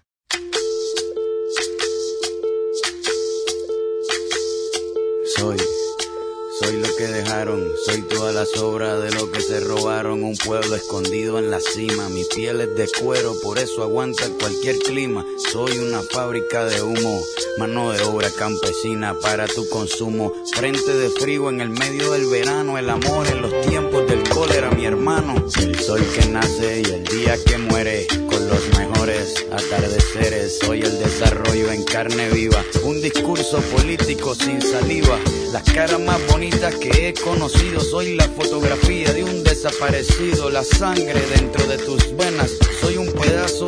Soy Soy lo que dejaron, soy toda la sobra de lo que se robaron. Un pueblo escondido en la cima, mi piel es de cuero, por eso aguanta cualquier clima. Soy una fábrica de humo, mano de obra campesina para tu consumo. Frente de frío en el medio del verano, el amor en los tiempos del cólera, mi hermano. El sol que nace y el día que muere, con los mejores atardeceres. Soy el desarrollo en carne viva, un discurso político sin saliva. Las caras más bonitas que he conocido, soy la fotografía de un desaparecido. La sangre dentro de tus venas, soy un pedazo de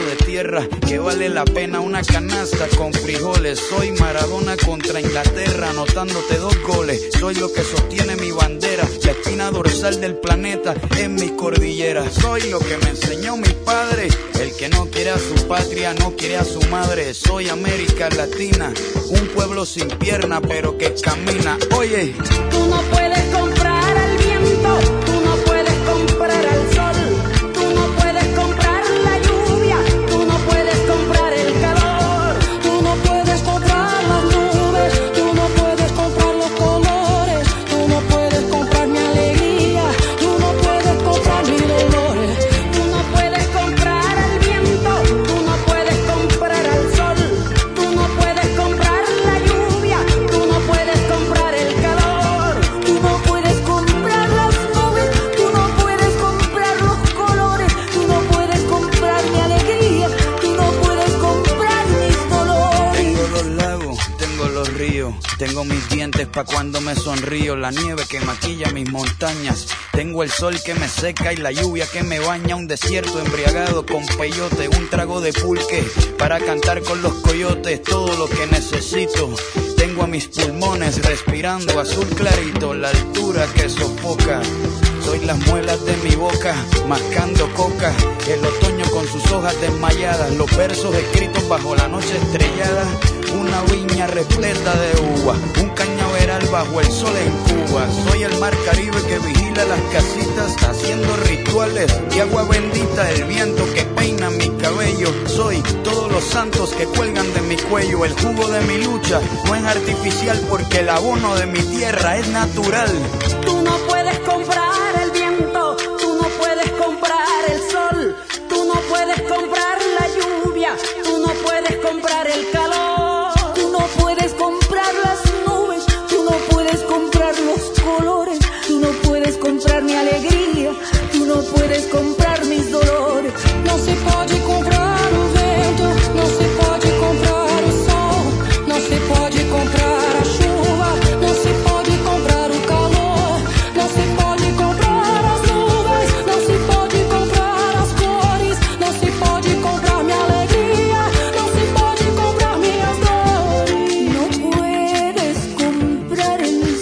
tierra, que vale la pena una canasta con frijoles. Soy Maradona contra Inglaterra, anotándote dos goles. Soy lo que sostiene mi bandera, la espina dorsal del planeta en mi cordillera. Soy lo que me enseñó mi padre, el que no quiere a su patria no quiere a su madre. Soy América Latina, un pueblo sin pierna pero que camina. Oye, tú no puedes comprar al viento, tú no puedes comprar al sol, tú no puedes comprar la lluvia, tú no puedes comprar el calor, tú no puedes comprar las nubes, tú no puedes comprar los colores, tú no puedes comprar mi alegría, tú no puedes comprar mis dolores, tú no puedes comprar al viento, tú no puedes comprar al sol, tú no puedes comprar la lluvia, tú no puedes comprar el calor, tú no puedes comprar las nubes, tú no puedes comprar los colores, tú no puedes comprar mi alegría, tú no puedes comprar mis dolores. tengo los lagos, tengo los ríos, tengo mis dientes pa' cuando me sonrío, la nieve que maquilla mis montañas, tengo el sol que me seca y la lluvia que me baña, un desierto embriagado con peyote, un trago de pulque para cantar con los coyotes, todo lo que necesito. Tengo a mis pulmones respirando azul clarito, la altura que sofoca. Soy las muelas de mi boca, mascando coca, el otoño con sus hojas desmayadas, los versos escritos bajo la noche estrellada, una viña repleta de uva, un cañaveral bajo el sol en Cuba. Soy el mar Caribe que vigila las casitas, haciendo rituales de agua bendita, el viento que peina mi cabello. Soy todos los santos que cuelgan de mi cuello, el jugo de mi lucha no es artificial porque el abono de mi tierra es natural. Tú no puedes comprar el viento, tú no puedes comprar el sol, tú no puedes comprar la lluvia, tú no puedes comprar el calor, tú no puedes comprar las nubes, tú no puedes comprar los colores, tú no puedes comprar mi alegría, tú no puedes comprar mis dolores. No se puede comprar o vento, no se puede comprar o sol, no se puede comprar a chuva, no se pode comprar o calor, não se pode comprar as nuvens, não se pode comprar as cores, não se pode comprar minha alegria, não se pode comprar minhas dores. Não puedes comprar el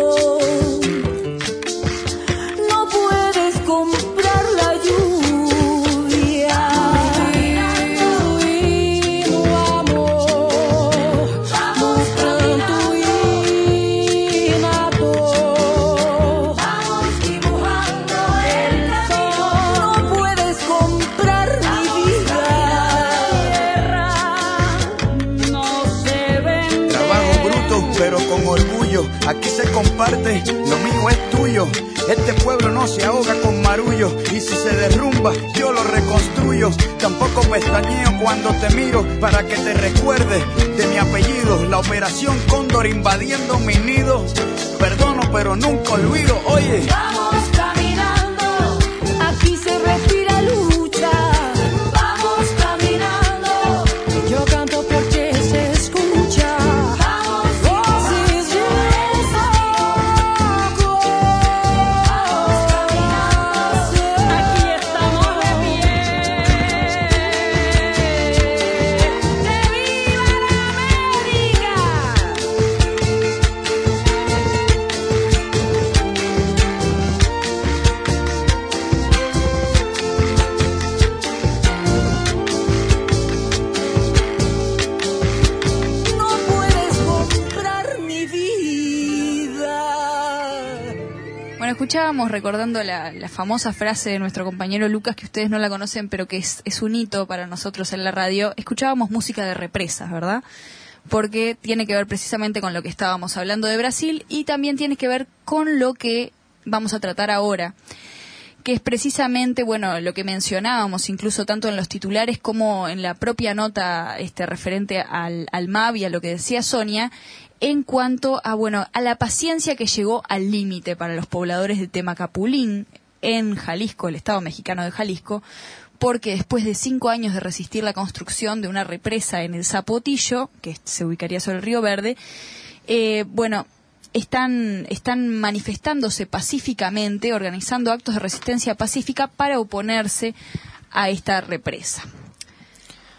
sol, não puedes comprar la lluvia. Y no amor, nos pranto y nato. Vamos dibujando el sol. No puedes comprar mi vida. No se vende. Trabajo bruto pero con orgullo, aquí se comparte, lo mío es tuyo. Este pueblo no se ahoga con marullo, y si se derrumba yo lo reconstruyo. Tampoco pestañeo cuando te miro para que te recuerdes de mi apellido. La operación Cóndor invadiendo mi nido, perdono pero nunca olvido. Oye, Vamos caminando, aquí se respira lucha. Vamos caminando, yo canto porque se escucha. Vamos voces de desahogo. Vamos caminando, aquí estamos de pie. ¡Que viva la América! No puedes comprar mi vida. Bueno, escuchábamos recordando la, la famosa frase de nuestro compañero Lucas, que ustedes no la conocen, pero que es, es un hito para nosotros en la radio. Escuchábamos música de represas, ¿verdad? Porque tiene que ver precisamente con lo que estábamos hablando de Brasil y también tiene que ver con lo que vamos a tratar ahora, que es precisamente, bueno, lo que mencionábamos incluso tanto en los titulares como en la propia nota este, referente al, al M A V y a lo que decía Sonia, en cuanto a, bueno, a la paciencia que llegó al límite para los pobladores de Temacapulín en Jalisco, el estado mexicano de Jalisco, porque después de cinco años de resistir la construcción de una represa en el Zapotillo, que se ubicaría sobre el Río Verde, eh, bueno, están, están manifestándose pacíficamente, organizando actos de resistencia pacífica para oponerse a esta represa.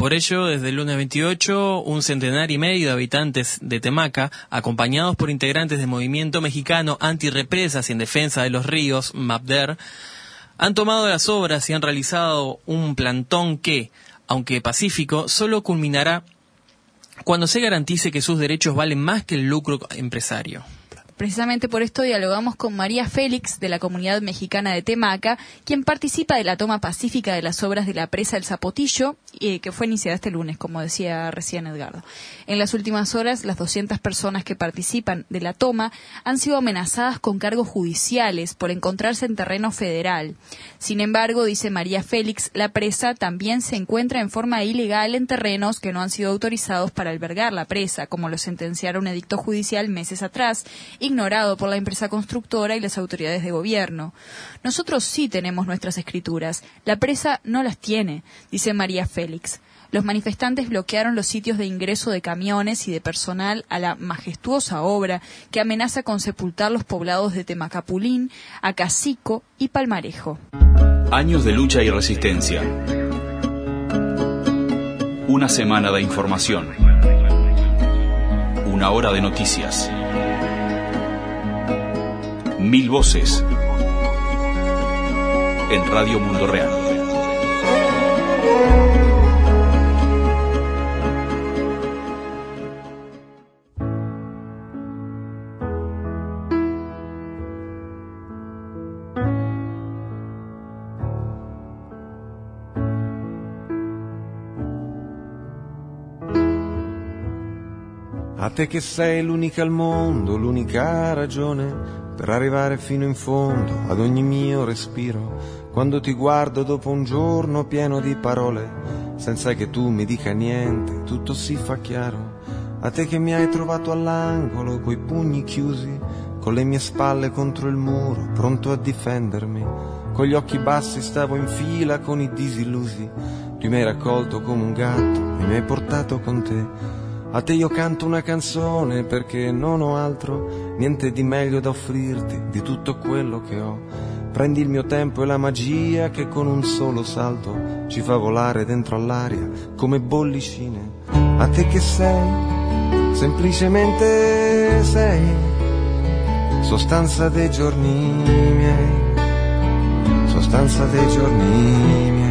Por ello, desde el lunes veintiocho, un centenar y medio de habitantes de Temaca, acompañados por integrantes del movimiento mexicano antirrepresas y en defensa de los ríos, MAPDER, han tomado las obras y han realizado un plantón que, aunque pacífico, solo culminará cuando se garantice que sus derechos valen más que el lucro empresario. Precisamente por esto dialogamos con María Félix, de la comunidad mexicana de Temaca, quien participa de la toma pacífica de las obras de la presa El Zapotillo, eh, que fue iniciada este lunes, como decía recién Edgardo. En las últimas horas, las doscientas personas que participan de la toma han sido amenazadas con cargos judiciales por encontrarse en terreno federal. Sin embargo, dice María Félix, la presa también se encuentra en forma ilegal en terrenos que no han sido autorizados para albergar la presa, como lo sentenciara un edicto judicial meses atrás, ignorado por la empresa constructora y las autoridades de gobierno. Nosotros sí tenemos nuestras escrituras, la presa no las tiene, dice María Félix. Los manifestantes bloquearon los sitios de ingreso de camiones y de personal a la majestuosa obra que amenaza con sepultar los poblados de Temacapulín, Acacico y Palmarejo. Años de lucha y resistencia. Una semana de información. Una hora de noticias. Mil voces en Radio Mundo Real. A te che sei l'unica al mondo, l'unica ragione per arrivare fino in fondo ad ogni mio respiro, quando ti guardo dopo un giorno pieno di parole, senza che tu mi dica niente, tutto si fa chiaro. A te che mi hai trovato all'angolo, coi pugni chiusi, con le mie spalle contro il muro, pronto a difendermi, con gli occhi bassi stavo in fila con i disillusi, tu mi hai raccolto come un gatto e mi hai portato con te. A te io canto una canzone perché non ho altro, niente di meglio da offrirti di tutto quello che ho. Prendi il mio tempo e la magia che con un solo salto ci fa volare dentro all'aria come bollicine. A te che sei, semplicemente sei, sostanza dei giorni miei, sostanza dei giorni miei.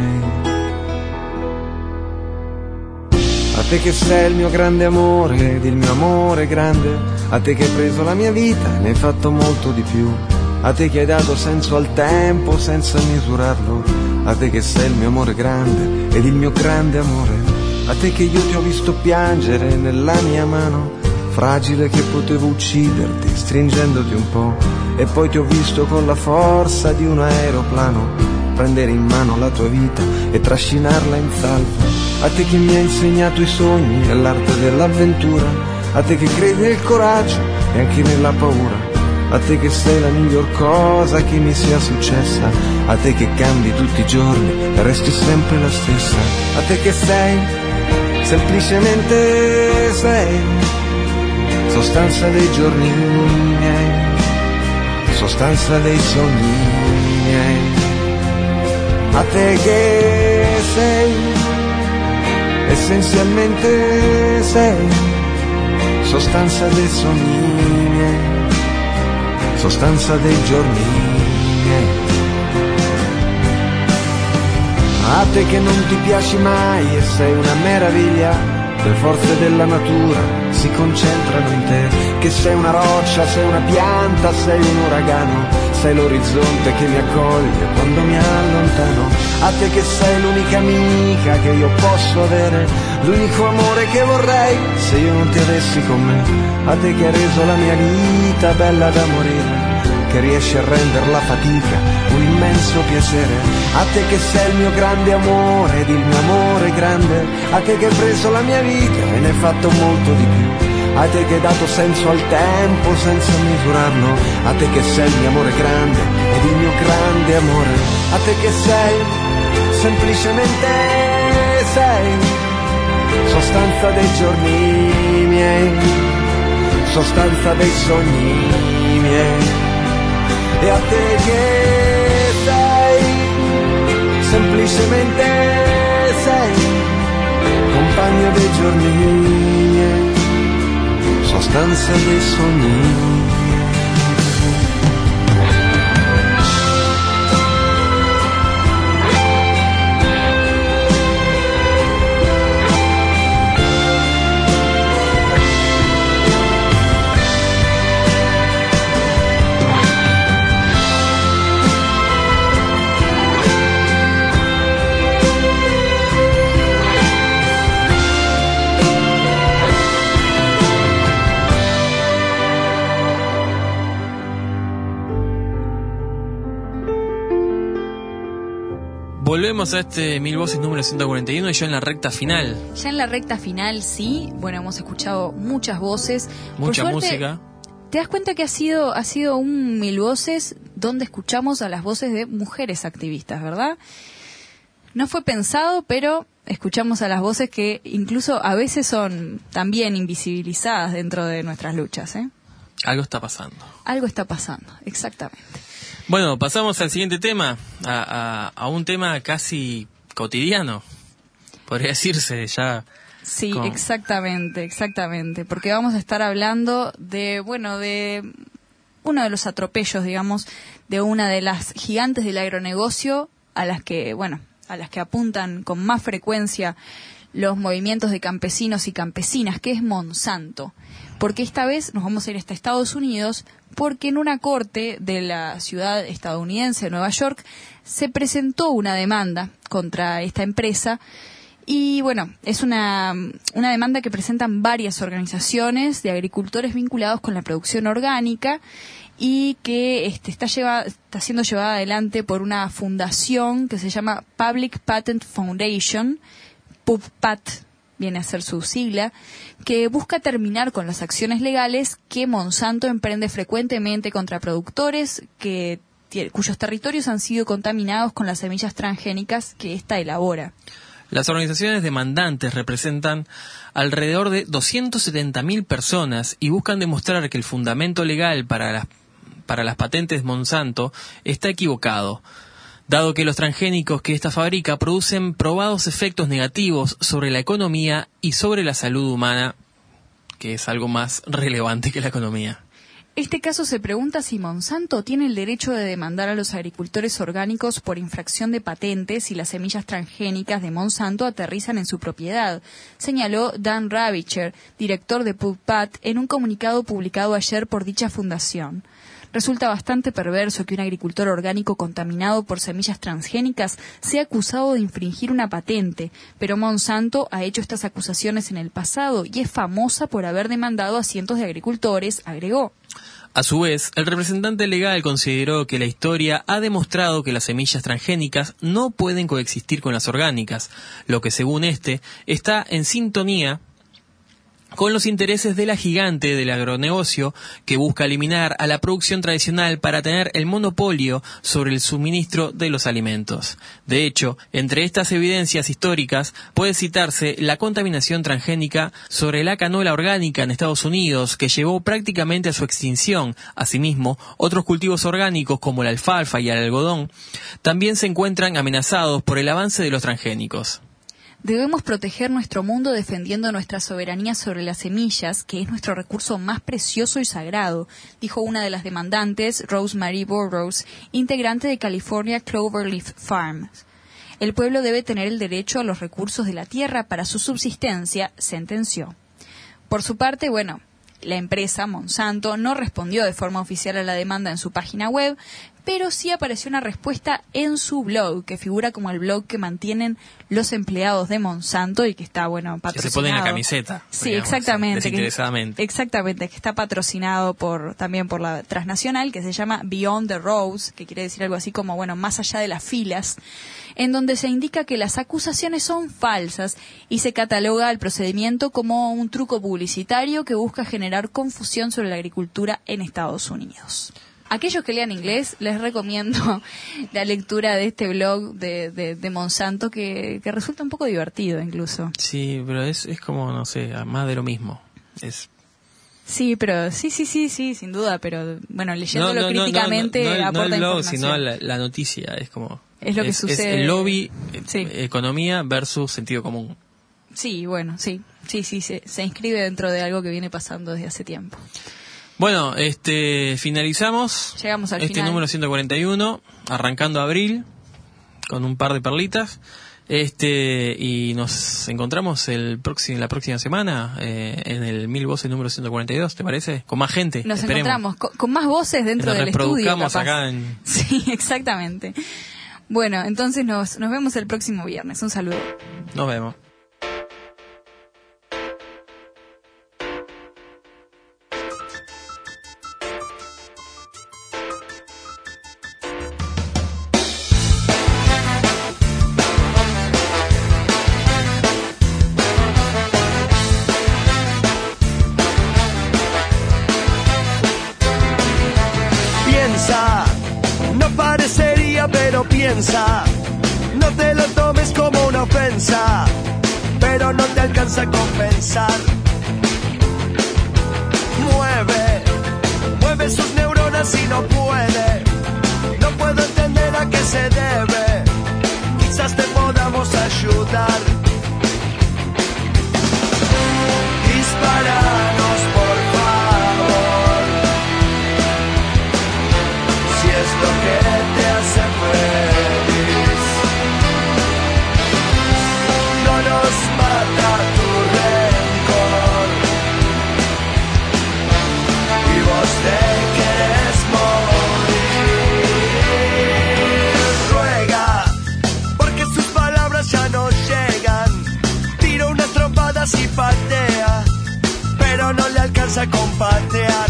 A te che sei il mio grande amore ed il mio amore grande, a te che hai preso la mia vita e ne hai fatto molto di più, a te che hai dato senso al tempo senza misurarlo, a te che sei il mio amore grande ed il mio grande amore, a te che io ti ho visto piangere nella mia mano, fragile che potevo ucciderti stringendoti un po', e poi ti ho visto con la forza di un aeroplano prendere in mano la tua vita e trascinarla in salvo. A te che mi hai insegnato i sogni e l'arte dell'avventura, a te che credi nel coraggio e anche nella paura, a te che sei la miglior cosa che mi sia successa, a te che cambi tutti i giorni e resti sempre la stessa, a te che sei, semplicemente sei, sostanza dei giorni miei, sostanza dei sogni miei. A te che sei, essenzialmente sei, sostanza dei sogni miei, sostanza dei giorni miei. A te che non ti piaci mai e sei una meraviglia, le forze della natura si concentrano in te, che sei una roccia, sei una pianta, sei un uragano, sei l'orizzonte che mi accoglie quando mi allontano. A te che sei l'unica amica che io posso avere, l'unico amore che vorrei se io non ti avessi con me. A te che hai reso la mia vita bella da morire, che riesci a rendere la fatica un immenso piacere. A te che sei il mio grande amore ed il mio amore grande, a te che hai preso la mia vita e ne hai fatto molto di più, a te che hai dato senso al tempo senza misurarlo, a te che sei il mio amore grande ed il mio grande amore, a te che sei, semplicemente sei, sostanza dei giorni miei, sostanza dei sogni miei. E a te che sei, semplicemente sei, bagno dei giorni miei, sostanza dei sogni. Volvemos a este Mil Voces número ciento cuarenta y uno y ya en la recta final. Ya en la recta final, sí. Bueno, hemos escuchado muchas voces. Mucha Por suerte, música. Te das cuenta que ha sido, ha sido un Mil Voces donde escuchamos a las voces de mujeres activistas, ¿verdad? No fue pensado, pero escuchamos a las voces que incluso a veces son también invisibilizadas dentro de nuestras luchas, ¿eh? Algo está pasando. Algo está pasando, exactamente. Bueno, pasamos al siguiente tema, a, a, a un tema casi cotidiano, podría decirse ya. Sí, con... exactamente, exactamente, porque vamos a estar hablando de, bueno, de uno de los atropellos, digamos, de una de las gigantes del agronegocio a las que, bueno, a las que apuntan con más frecuencia los movimientos de campesinos y campesinas, que es Monsanto. Porque esta vez nos vamos a ir hasta Estados Unidos, porque en una corte de la ciudad estadounidense de Nueva York se presentó una demanda contra esta empresa. Y bueno, es una, una demanda que presentan varias organizaciones de agricultores vinculados con la producción orgánica y que este, está, lleva, está siendo llevada adelante por una fundación que se llama Public Patent Foundation, PubPat viene a ser su sigla, que busca terminar con las acciones legales que Monsanto emprende frecuentemente contra productores que, cuyos territorios han sido contaminados con las semillas transgénicas que ésta elabora. Las organizaciones demandantes representan alrededor de doscientas setenta mil personas y buscan demostrar que el fundamento legal para las, para las patentes Monsanto está equivocado, dado que los transgénicos que ésta fabrica producen probados efectos negativos sobre la economía y sobre la salud humana, que es algo más relevante que la economía. Este caso se pregunta si Monsanto tiene el derecho de demandar a los agricultores orgánicos por infracción de patentes si las semillas transgénicas de Monsanto aterrizan en su propiedad, señaló Dan Ravicher, director de PubPat, en un comunicado publicado ayer por dicha fundación. Resulta bastante perverso que un agricultor orgánico contaminado por semillas transgénicas sea acusado de infringir una patente, pero Monsanto ha hecho estas acusaciones en el pasado y es famosa por haber demandado a cientos de agricultores, agregó. A su vez, el representante legal consideró que la historia ha demostrado que las semillas transgénicas no pueden coexistir con las orgánicas, lo que según este está en sintonía con los intereses de la gigante del agronegocio que busca eliminar a la producción tradicional para tener el monopolio sobre el suministro de los alimentos. De hecho, entre estas evidencias históricas puede citarse la contaminación transgénica sobre la canola orgánica en Estados Unidos, que llevó prácticamente a su extinción. Asimismo, otros cultivos orgánicos como la alfalfa y el algodón también se encuentran amenazados por el avance de los transgénicos. Debemos proteger nuestro mundo defendiendo nuestra soberanía sobre las semillas, que es nuestro recurso más precioso y sagrado, dijo una de las demandantes, Rosemary Burroughs, integrante de California Cloverleaf Farms. El pueblo debe tener el derecho a los recursos de la tierra para su subsistencia, sentenció. Por su parte, bueno, la empresa, Monsanto, no respondió de forma oficial a la demanda en su página web, pero sí apareció una respuesta en su blog, que figura como el blog que mantienen los empleados de Monsanto y que está, bueno, patrocinado. Que se pone en la camiseta. Sí, digamos, exactamente. Desinteresadamente. Que, exactamente, que está patrocinado por también por la transnacional, que se llama Beyond the Rows, que quiere decir algo así como, bueno, más allá de las filas, en donde se indica que las acusaciones son falsas y se cataloga el procedimiento como un truco publicitario que busca generar confusión sobre la agricultura en Estados Unidos. Aquellos que lean inglés, les recomiendo la lectura de este blog de, de, de Monsanto, que, que resulta un poco divertido incluso. Sí, pero es, es como, no sé, más de lo mismo. Es... Sí, pero sí, sí, sí, sí, sin duda, pero bueno, leyéndolo no, no, críticamente no, no, no, aporta no el blog, información. sino la, la noticia, es como... Es lo que es, sucede. Es el lobby, sí. Economía versus sentido común. Sí, bueno, sí, sí, sí, se, se inscribe dentro de algo que viene pasando desde hace tiempo. Bueno, este finalizamos Llegamos al este final. número ciento cuarenta y uno, arrancando abril, con un par de perlitas. Este y nos encontramos el próximo la próxima semana eh, en el Mil Voces número ciento cuarenta y dos, ¿te parece? Con más gente. Nos esperemos. encontramos con, con más voces dentro Nos del estudio. reproduzcamos Capaz. acá en... Sí, exactamente. Bueno, entonces nos, nos vemos el próximo viernes. Un saludo. Nos vemos. Piensa, no te lo tomes como una ofensa, pero no te alcanza a compensar. Mueve, mueve sus neuronas y no puede, no puedo entender a qué se debe, quizás te podamos ayudar. Disparanos por favor, si es lo que te hace feliz. No nos mata tu rencor y vos te querés morir. Ruega, porque sus palabras ya no llegan. Tira unas trompadas y patea, pero no le alcanza a compatear.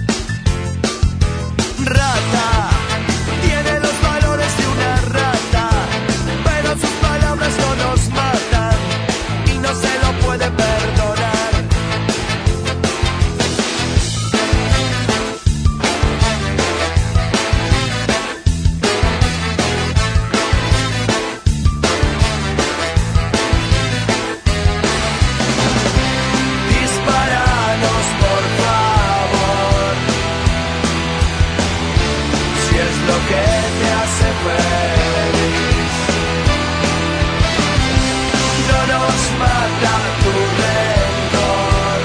Rata, tiene los valores de una rata, pero sus palabras no nos matan y no se lo puede perdonar. Disparanos por favor, si es lo que te hace feliz. No nos mata tu rencor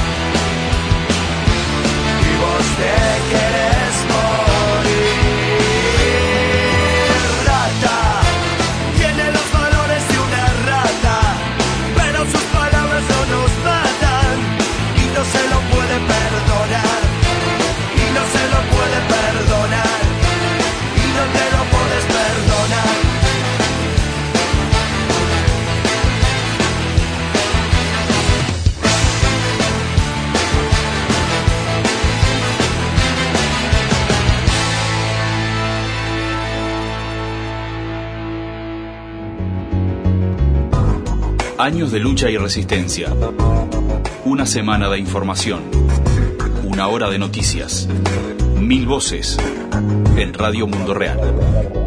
y vos te querés morir. Rata, tiene los valores de una rata, pero sus palabras no nos matan y no se lo puede perdonar, y no se lo puede perdonar, y no te lo puedes perdonar. Años de lucha y resistencia. Una semana de información. Una hora de noticias. Mil voces en Radio Mundo Real.